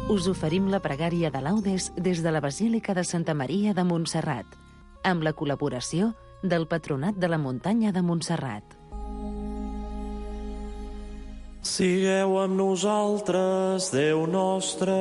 us oferim la pregària de laudes des de la Basílica de Santa Maria de Montserrat, amb la col·laboració del Patronat de la Muntanya de Montserrat. Sigueu amb nosaltres, Déu nostre.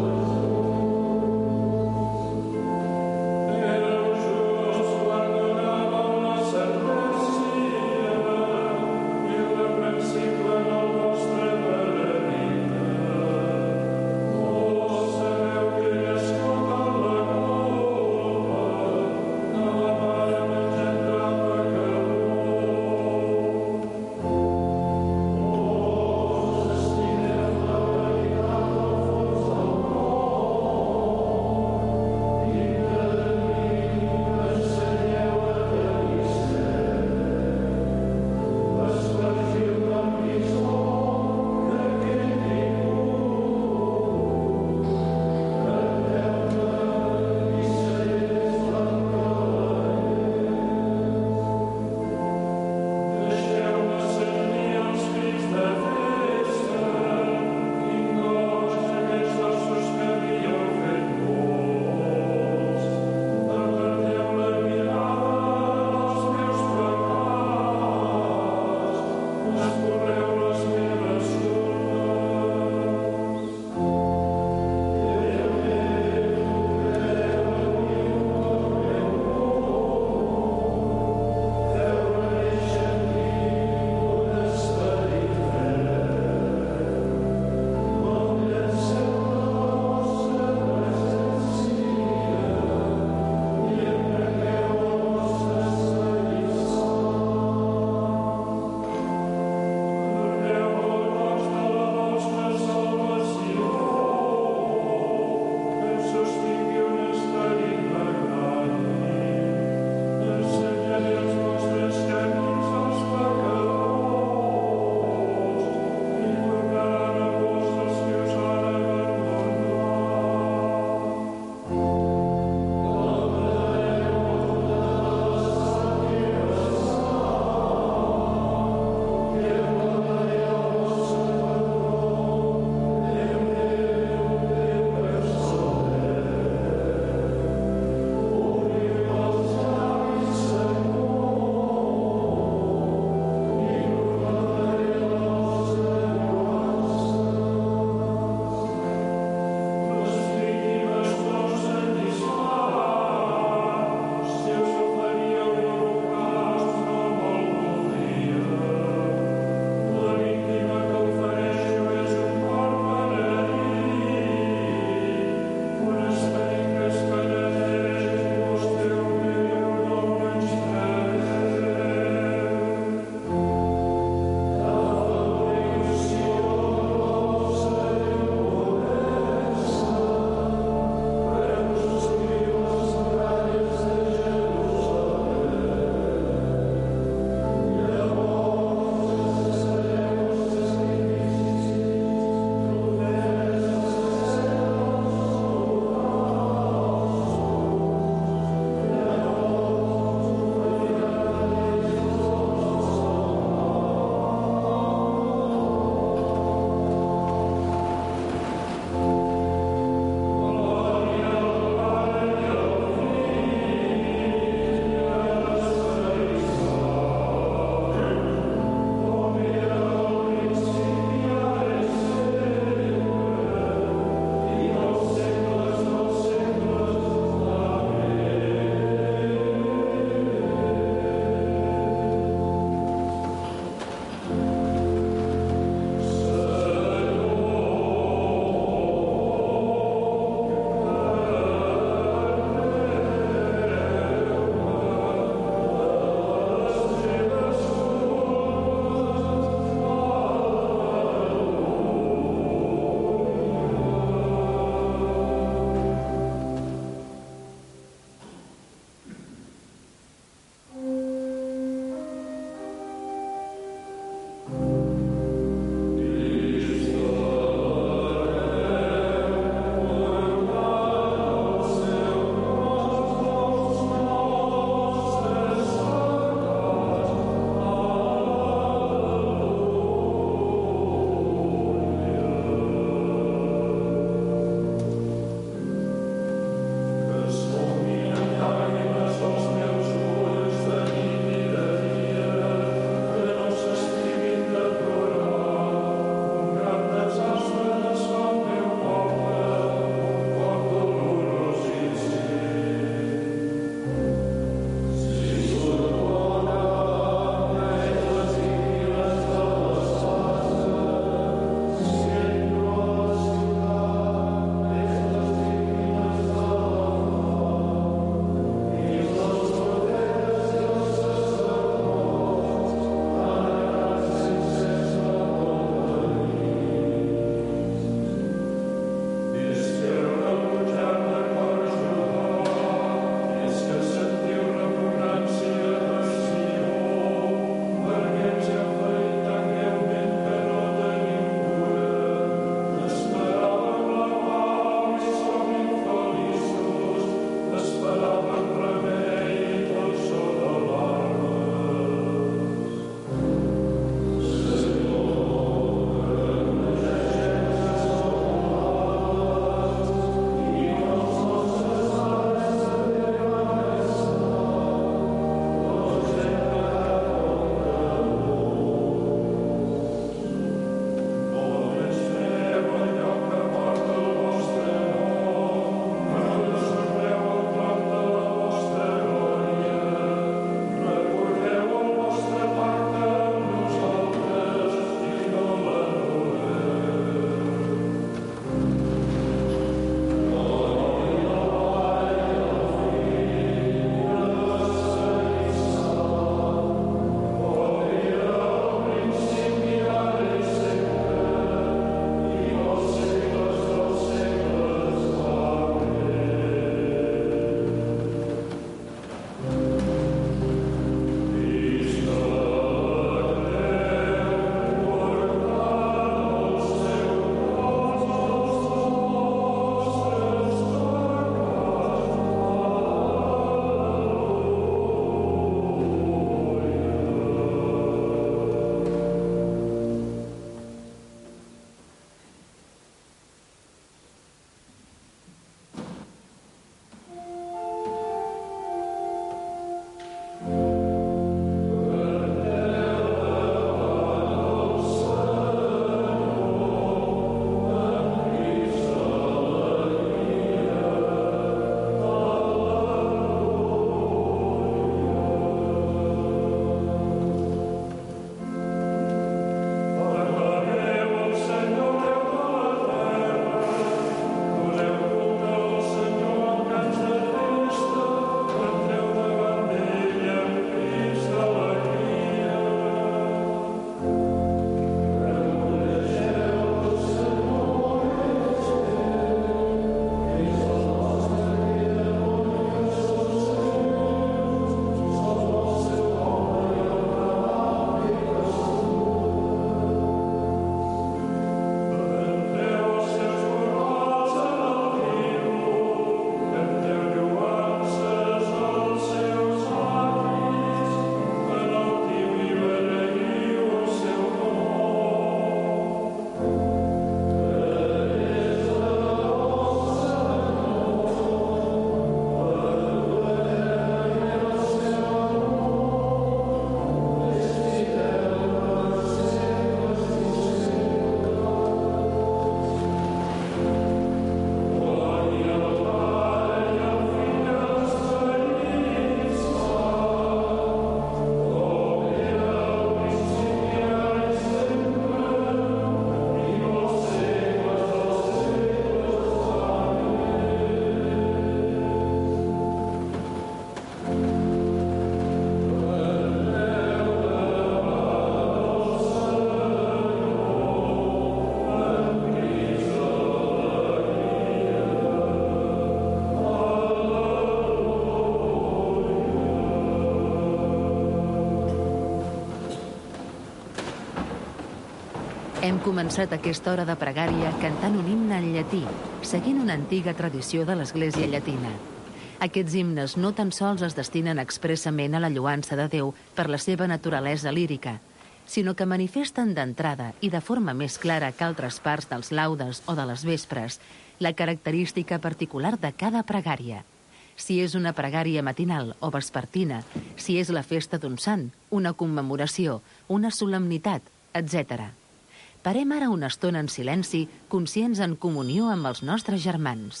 Hem començat aquesta hora de pregària cantant un himne en llatí, seguint una antiga tradició de l'Església llatina. Aquests himnes no tan sols es destinen expressament a la lloança de Déu per la seva naturalesa lírica, sinó que manifesten d'entrada i de forma més clara que altres parts dels laudes o de les vespres la característica particular de cada pregària. Si és una pregària matinal o vespertina, si és la festa d'un sant, una commemoració, una solemnitat, etc. Parem ara una estona en silenci, conscients en comunió amb els nostres germans.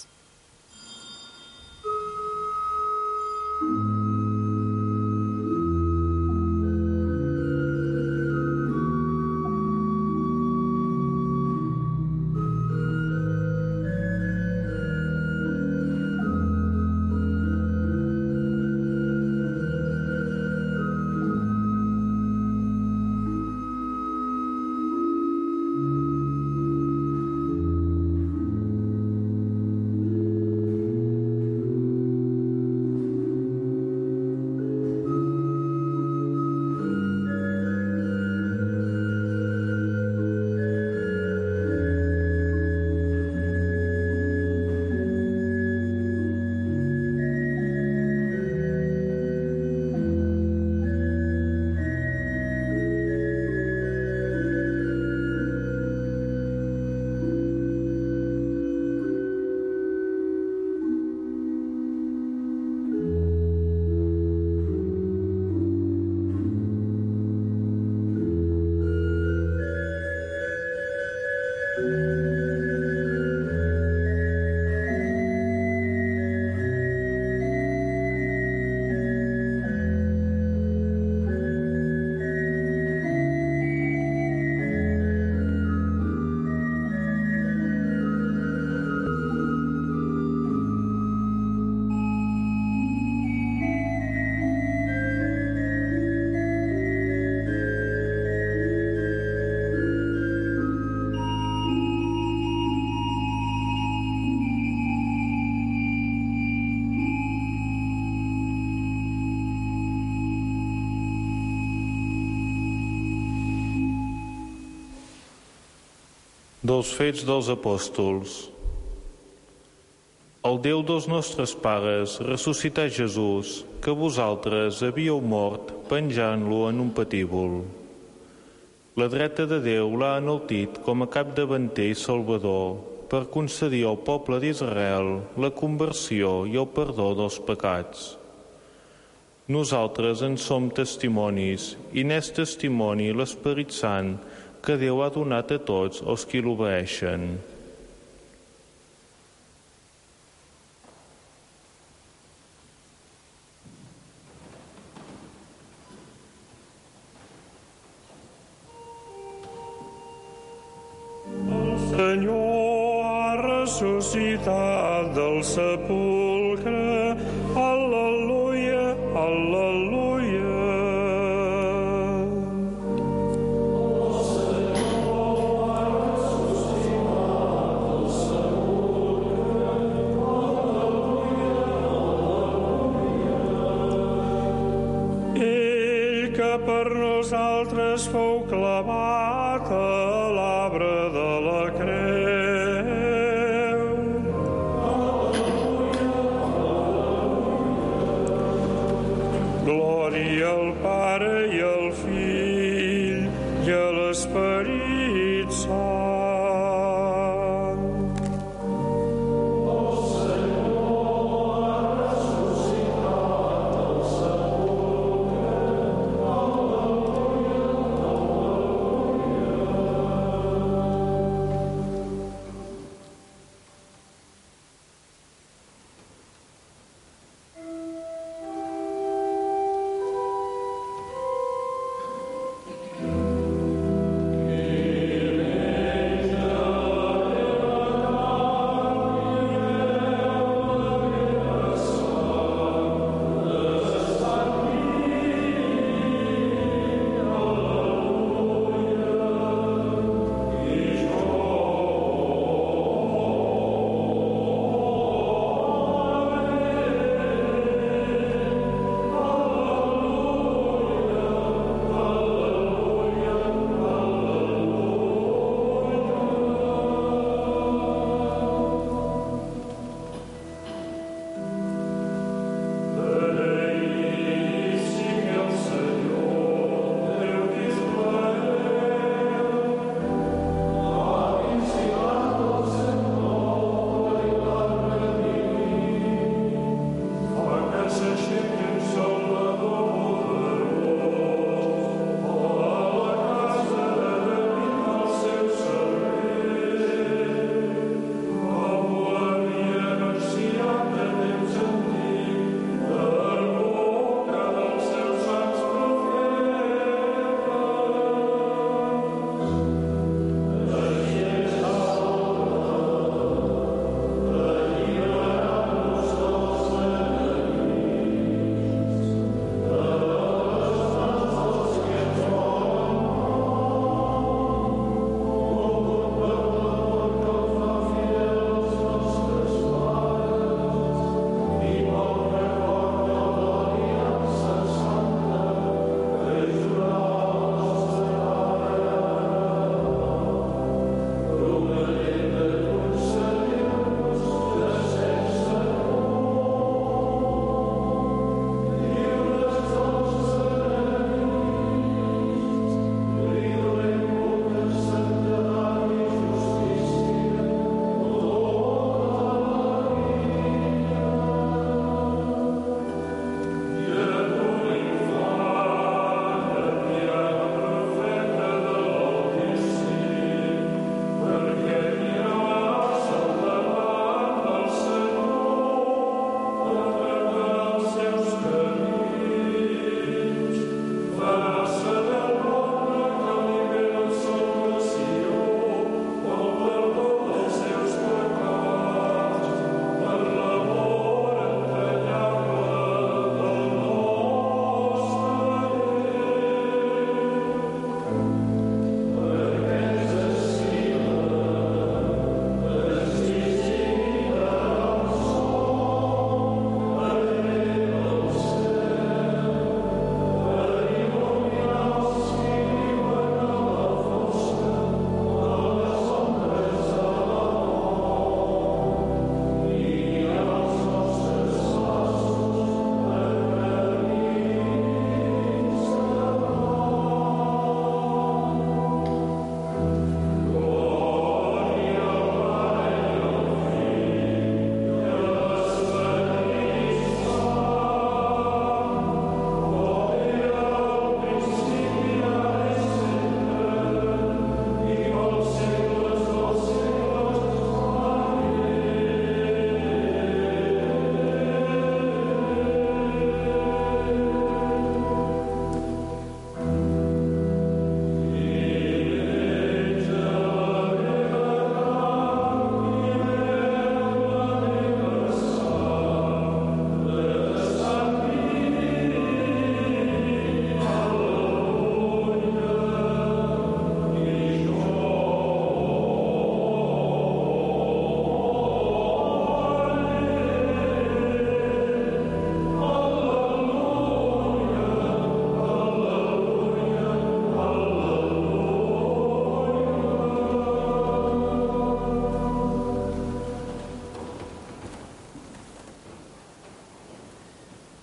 Dels Fets dels Apòstols. El Déu dels nostres pares ressuscità Jesús, que vosaltres havíeu mort penjant-lo en un patíbul. La dreta de Déu l'ha enaltit com a capdavanter i salvador per concedir al poble d'Israel la conversió i el perdó dels pecats. Nosaltres en som testimonis, i n'és testimoni l'Esperit Sant que Déu ha donat a tots els qui l'obeeixen. El Senyor ha ressuscitat del sepulcre. Al·leluia, al·leluia. Que per nosaltres fou clavat a l'arbre de la creu. Glòria al Pare i al Fill i a l'Esperit Sant.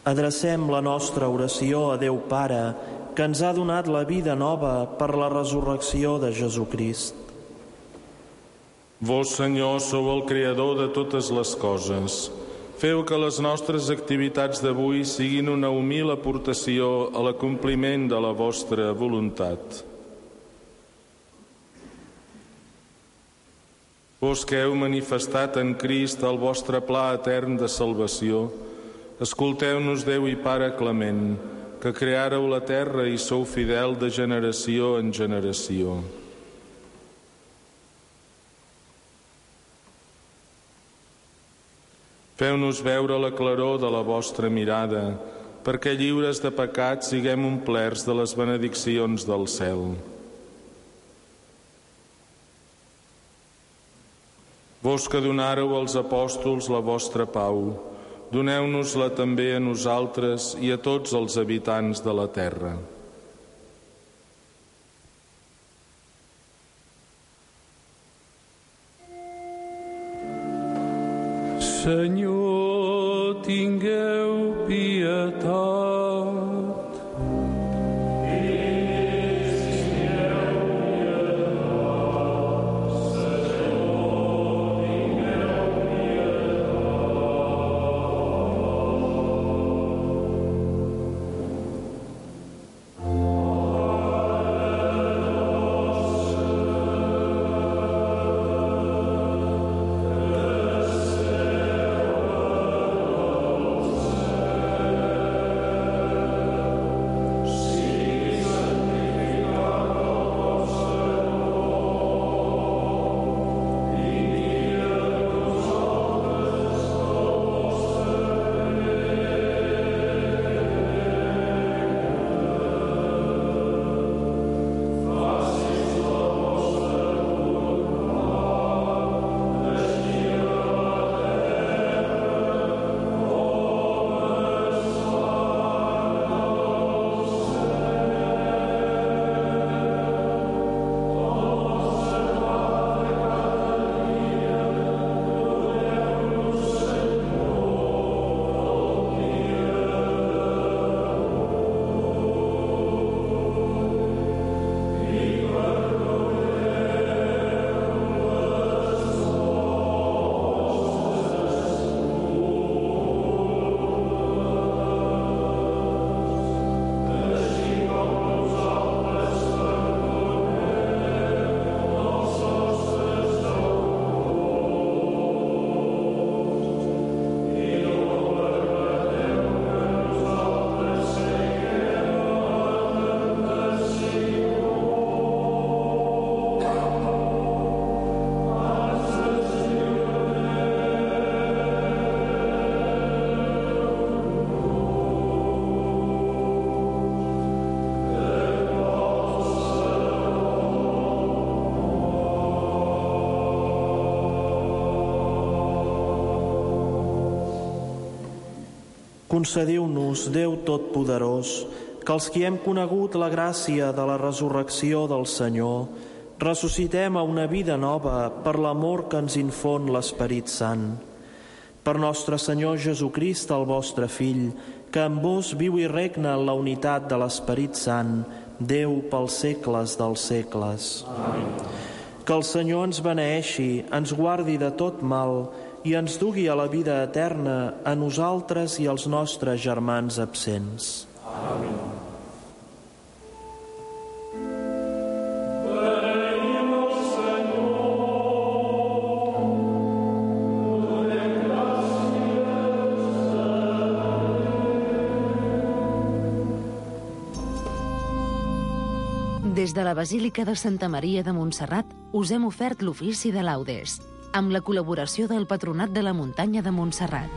Adrecem la nostra oració a Déu Pare, que ens ha donat la vida nova per la resurrecció de Jesucrist. Vós, Senyor, sou el creador de totes les coses. Feu que les nostres activitats d'avui siguin una humil aportació a l'acompliment de la vostra voluntat. Vos que heu manifestat en Crist el vostre pla etern de salvació, escolteu-nos, Déu i Pare clement, que creàreu la terra i sou fidel de generació en generació. Feu-nos veure la claror de la vostra mirada, perquè lliures de pecat siguem omplerts de les benediccions del cel. Vos que donàreu als apòstols la vostra pau, doneu-nos-la també a nosaltres i a tots els habitants de la terra. Senyor, tingueu pietat. Concediu-nos, Déu Totpoderós, que els qui hem conegut la gràcia de la resurrecció del Senyor, ressuscitem a una vida nova per l'amor que ens infon l'Esperit Sant. Per nostre Senyor Jesucrist, el vostre Fill, que amb vos viu i regna en la unitat de l'Esperit Sant, Déu pels segles dels segles. Amén. Que el Senyor ens beneeixi, ens guardi de tot mal i ens dugui a la vida eterna a nosaltres i als nostres germans absents. Amén. Des de la Basílica de Santa Maria de Montserrat us hem ofert l'ofici de laudes, amb la col·laboració del Patronat de la Muntanya de Montserrat.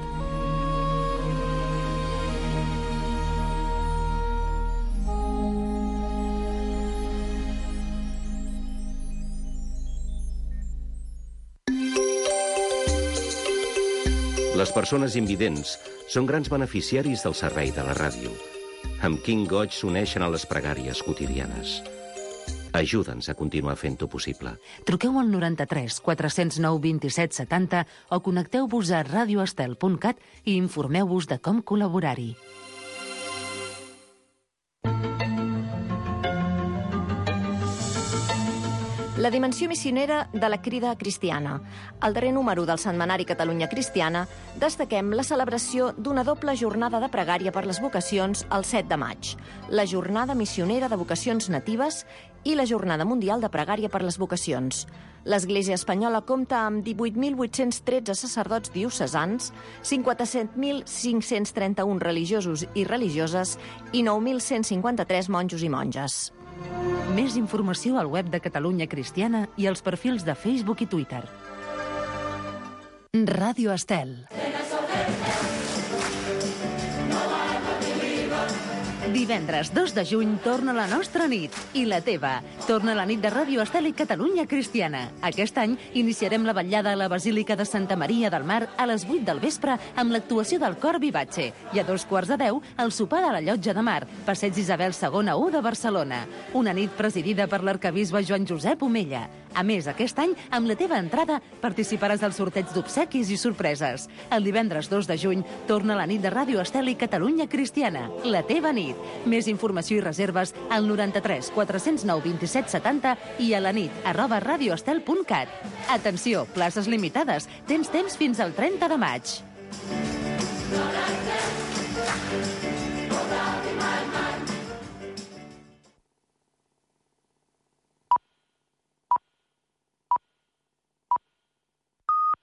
Les persones invidents són grans beneficiaris del servei de la ràdio. Amb quin goig s'uneixen a les pregàries quotidianes. Ajuda'ns a continuar fent-ho possible. Truqueu al 93 409 27 70 o connecteu-vos a radioestel.cat i informeu-vos de com col·laborar-hi. La dimensió missionera de la Crida Cristiana. Al darrer número del setmanari Catalunya Cristiana destaquem la celebració d'una doble jornada de pregària per les vocacions el 7 de maig, la Jornada Missionera de Vocacions Natives i la Jornada Mundial de Pregària per les Vocacions. L'Església espanyola compta amb 18.813 sacerdots diocesans, 57.531 religiosos i religioses i 9.153 monjos i monges. Més informació al web de Catalunya Cristiana i als perfils de Facebook i Twitter. Ràdio Estel. Divendres 2 de juny torna la nostra nit i la teva. Torna la nit de Ràdio Estel i Catalunya Cristiana. Aquest any iniciarem la vetllada a la Basílica de Santa Maria del Mar a les 8 del vespre amb l'actuació del Cor Vivace i a 2:15 el sopar de la Llotja de Mar, Passeig Isabel II 1 de Barcelona. Una nit presidida per l'arquebisbe Joan Josep Omella. A més, aquest any, amb la teva entrada, participaràs del sorteig d'obsequis i sorpreses. El divendres 2 de juny torna la nit de Ràdio Estel i Catalunya Cristiana. La teva nit. Més informació i reserves al 93 409 27 70 i a la nit@radioestel.cat. Atenció, places limitades. Tens temps fins al 30 de maig.